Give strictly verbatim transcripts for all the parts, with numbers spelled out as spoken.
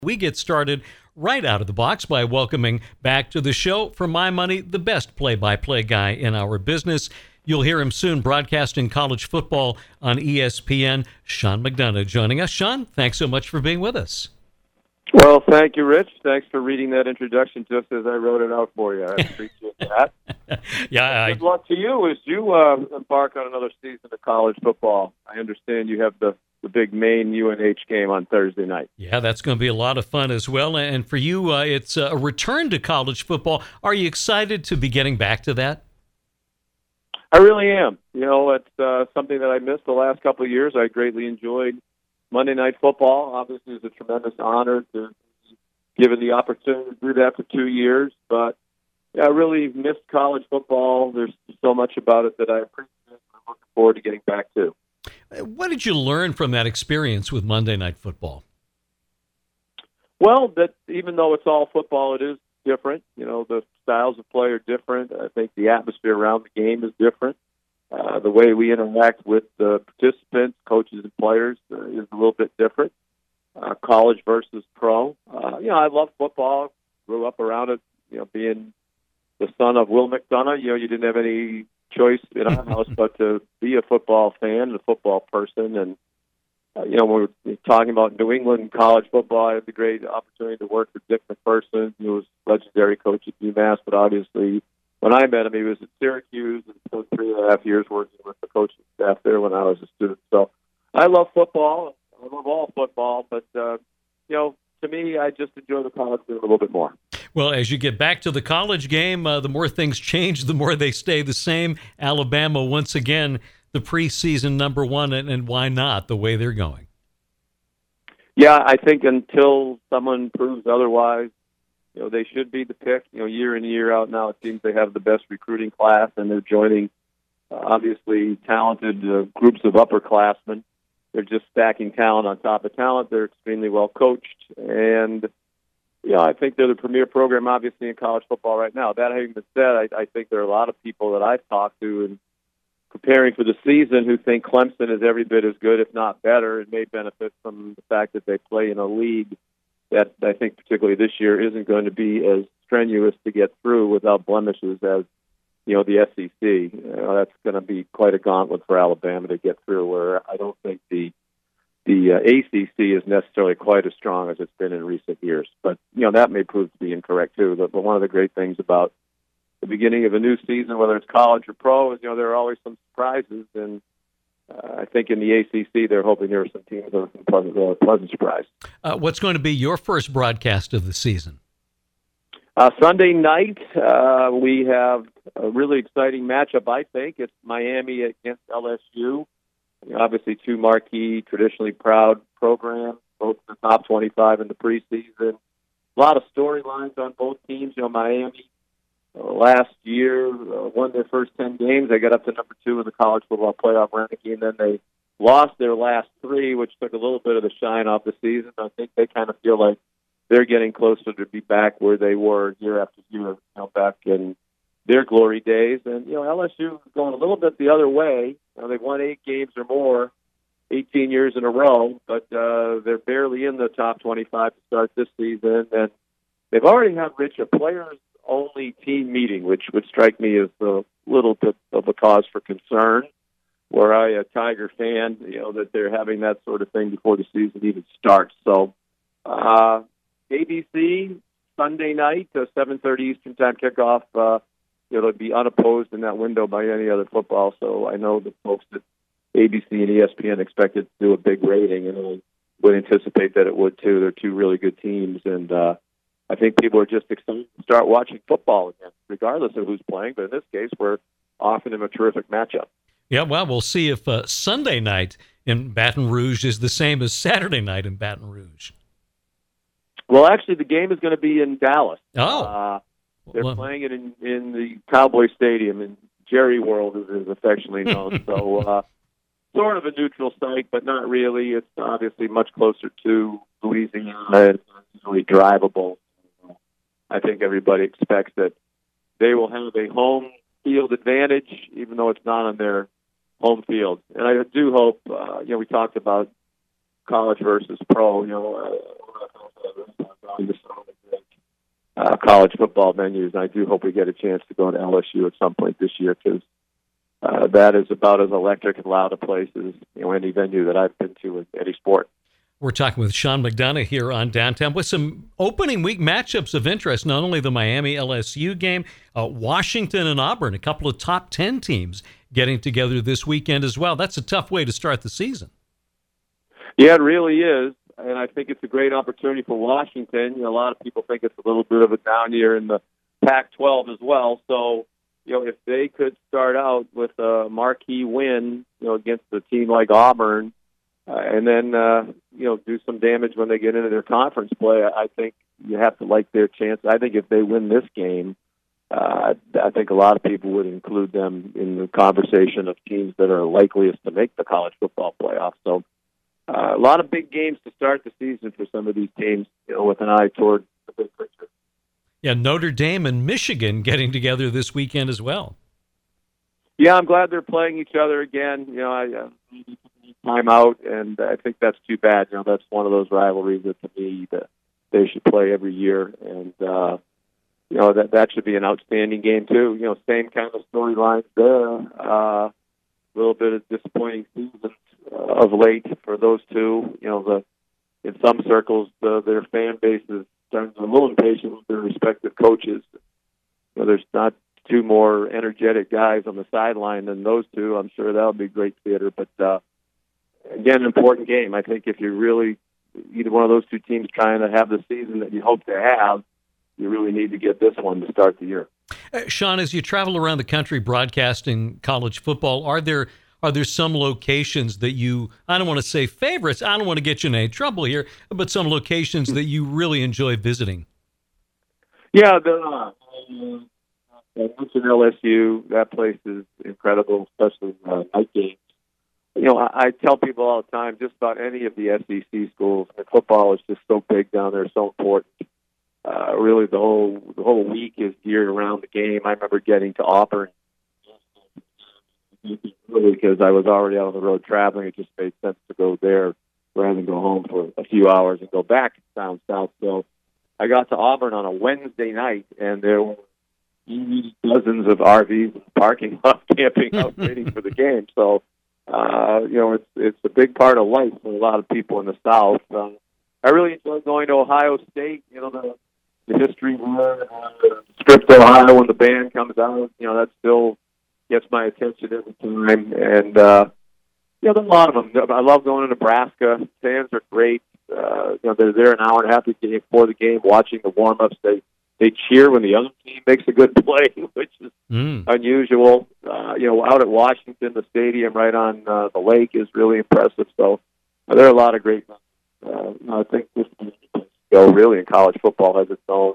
We get started right out of the box by welcoming back to the show, for my money, the best play-by-play guy in our business. You'll hear him soon broadcasting college football on E S P N. Sean McDonough joining us. Sean, thanks so much for being with us. Well, thank you, Rich. Thanks for reading that introduction just as I wrote it out for you. I appreciate that. yeah. Good I, luck to you as you uh, embark on another season of college football. I understand you have the, the big Maine U N H game on Thursday night. Yeah, that's going to be a lot of fun as well. And for you, uh, it's a return to college football. Are you excited to be getting back to that? I really am. You know, it's uh, something that I missed the last couple of years. I greatly enjoyed Monday Night Football. Obviously, it's a tremendous honor to be given the opportunity to do that for two years. But yeah, I really missed college football. There's so much about it that I appreciate. I'm looking forward to getting back to. What did you learn from that experience with Monday Night Football? Well, that even though it's all football, it is different. You know, the styles of play are different. I think the atmosphere around the game is different. Uh, the way we interact with the participants, coaches, and players uh, is a little bit different. Uh, college versus pro. Uh, you know, I love football. Grew up around it. You know, being the son of Will McDonough, you know, you didn't have any choice in our house but to be a football fan and a football person. And uh, you know, when we were talking about New England college football, I had the great opportunity to work with Dick McPherson, who was legendary coach at UMass, but obviously when I met him, he was at Syracuse and spent three and a half years working with the coaching staff there when I was a student. So I love football. I love all football, but, uh, you know, to me, I just enjoy the college game a little bit more. Well, as you get back to the college game, uh, the more things change, the more they stay the same. Alabama, once again, the preseason number one, and, and why not, the way they're going? Yeah, I think until someone proves otherwise, you know, they should be the pick. You know, year in, year out now, it seems they have the best recruiting class, and they're joining, uh, obviously, talented uh, groups of upperclassmen. They're just stacking talent on top of talent. They're extremely well coached, and, you know, I think they're the premier program, obviously, in college football right now. That having been said, I, I think there are a lot of people that I've talked to and preparing for the season who think Clemson is every bit as good, if not better, and may benefit from the fact that they play in a league that I think particularly this year isn't going to be as strenuous to get through without blemishes as, you know, the S E C. You know, that's going to be quite a gauntlet for Alabama to get through, where I don't think the the uh, A C C is necessarily quite as strong as it's been in recent years. But, you know, that may prove to be incorrect, too. But, but one of the great things about the beginning of a new season, whether it's college or pro, is, you know, there are always some surprises, and Uh, I think in the A C C, they're hoping there are some teams that are some pleasant, uh, pleasant surprise. Uh, what's going to be your first broadcast of the season? Uh, Sunday night, uh, we have a really exciting matchup, I think. It's Miami against L S U. Obviously, two marquee, traditionally proud programs, both in the top twenty-five in the preseason. A lot of storylines on both teams. You know, Miami Uh, last year, uh, won their first ten games. They got up to number two in the college football playoff ranking, and then they lost their last three, which took a little bit of the shine off the season. I think they kind of feel like they're getting closer to be back where they were year after year, you know, back in their glory days. And, you know, L S U is going a little bit the other way. You know, they've won eight games or more, eighteen years in a row, but uh, they're barely in the top twenty-five to start this season. And they've already had, Rich, a players only team meeting, which would strike me as a little bit of a cause for concern. Were I a Tiger fan, you know, that they're having that sort of thing before the season even starts. So, uh, A B C Sunday night, uh, seven thirty Eastern Time kickoff. Uh, it'll be unopposed in that window by any other football. So I know the folks at A B C and E S P N expected to do a big rating, and I would anticipate that it would too. They're two really good teams, and uh, I think people are just excited to start watching football again, regardless of who's playing. But in this case, we're offering them a terrific matchup. Yeah, well, we'll see if uh, Sunday night in Baton Rouge is the same as Saturday night in Baton Rouge. Well, actually, the game is going to be in Dallas. Oh. Uh, they're well, playing it in, in the Cowboy Stadium, in Jerry World, as it is affectionately known. so uh, sort of a neutral site, but not really. It's obviously much closer to Louisiana. It's easily drivable. I think everybody expects that they will have a home field advantage, even though it's not on their home field. And I do hope, uh, you know, we talked about college versus pro. You know, uh, been to some of the great uh, college football venues. I do hope we get a chance to go to L S U at some point this year because uh, that is about as electric and loud a place as you know, any venue that I've been to in any sport. We're talking with Sean McDonough here on Downtown with some opening week matchups of interest, not only the Miami L S U game, uh, Washington and Auburn, a couple of top ten teams getting together this weekend as well. That's a tough way to start the season. Yeah, it really is, and I think it's a great opportunity for Washington. You know, a lot of people think it's a little bit of a down year in the Pac twelve as well, so you know, if they could start out with a marquee win, you know, against a team like Auburn, Uh, and then, uh, you know, do some damage when they get into their conference play. I think you have to like their chance. I think if they win this game, uh, I think a lot of people would include them in the conversation of teams that are likeliest to make the college football playoff. So uh, a lot of big games to start the season for some of these teams, you know, with an eye toward the big picture. Yeah, Notre Dame and Michigan getting together this weekend as well. Yeah, I'm glad they're playing each other again. You know, I uh, time out, and I think that's too bad. You know, that's one of those rivalries that to me that they should play every year, and uh, you know that that should be an outstanding game too. You know, same kind of storylines there. Uh, a little bit of disappointing seasons uh, of late for those two. You know, the in some circles the, their fan base is starting to be a little impatient with their respective coaches. You know, there's not two more energetic guys on the sideline than those two. I'm sure that'll be great theater, but. Uh, Again, an important game. I think if you're really either one of those two teams trying to have the season that you hope to have, you really need to get this one to start the year. Uh, Sean, as you travel around the country broadcasting college football, are there are there some locations that you, I don't want to say favorites, I don't want to get you in any trouble here, but some locations that you really enjoy visiting? Yeah, there are. I mentioned L S U. That place is incredible, especially uh, night games. You know, I, I tell people all the time, just about any of the S E C schools, the football is just so big down there, so important. Uh, really, the whole the whole week is geared around the game. I remember getting to Auburn really because I was already out on the road traveling. It just made sense to go there rather than go home for a few hours and go back down south. So I got to Auburn on a Wednesday night, and there were dozens of R Vs in the parking lot camping out waiting for the game. So. Uh, you know, it's it's a big part of life for a lot of people in the South. Um, I really enjoy going to Ohio State. You know, the, the history there, uh, Stripped Ohio when the band comes out. You know, that still gets my attention every time. And uh, you know, there's a lot of them. I love going to Nebraska. Fans are great. Uh, you know, they're there an hour and a half before the game, watching the warm-ups. They They cheer when the other team makes a good play, which is mm. unusual. Uh, you know, out at Washington, the stadium right on uh, the lake is really impressive. So uh, there are a lot of great. Uh, I think this you know, really in college football has its own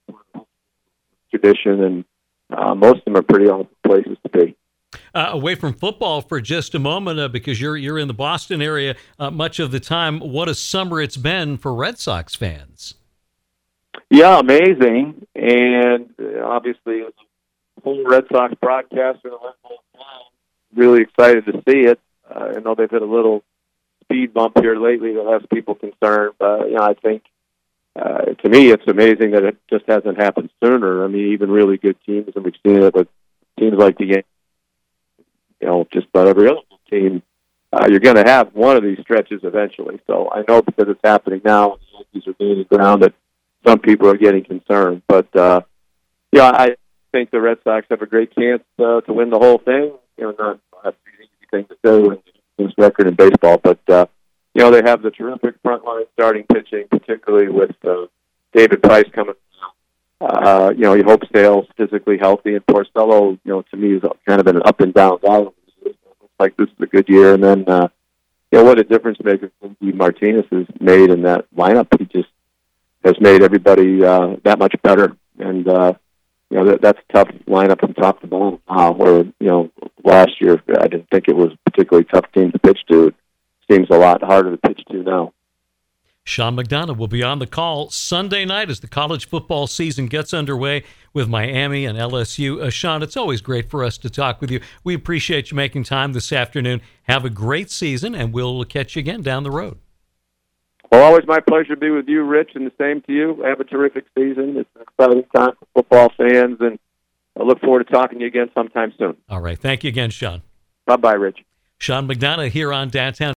tradition, and uh, most of them are pretty awesome places to be. Uh, away from football for just a moment, uh, because you're you're in the Boston area uh, much of the time. What a summer it's been for Red Sox fans. Yeah, amazing, and uh, obviously, as a full Red Sox broadcaster, really excited to see it. Uh, I know they've hit a little speed bump here lately that has people concerned, but you know, I think uh, to me, it's amazing that it just hasn't happened sooner. I mean, even really good teams, and we've seen it with teams like the Yankees, you know, just about every other team. Uh, you're going to have one of these stretches eventually. So I know because it's happening now, the Yankees are gaining ground that some people are getting concerned. But, uh, yeah, I think the Red Sox have a great chance uh, to win the whole thing. You know, not that's an easy thing to say with this record in baseball, but, uh, you know, they have the terrific frontline starting pitching, particularly with uh, David Price coming. Uh, you know, you hope Sale's physically healthy, and Porcello, you know, to me is kind of an up and down guy. Looks like this is a good year, and then, uh, you know, what a difference maker Martinez has made in that lineup. He just has made everybody uh, that much better, and uh, you know that, that's a tough lineup from top to bottom. Uh, where you know last year I didn't think it was a particularly tough team to pitch to. It seems a lot harder to pitch to now. Sean McDonough will be on the call Sunday night as the college football season gets underway with Miami and L S U. Uh, Sean, it's always great for us to talk with you. We appreciate you making time this afternoon. Have a great season, and we'll catch you again down the road. Well, always my pleasure to be with you, Rich, and the same to you. Have a terrific season. It's an exciting time for football fans, and I look forward to talking to you again sometime soon. All right. Thank you again, Sean. Bye-bye, Rich. Sean McDonough here on Downtown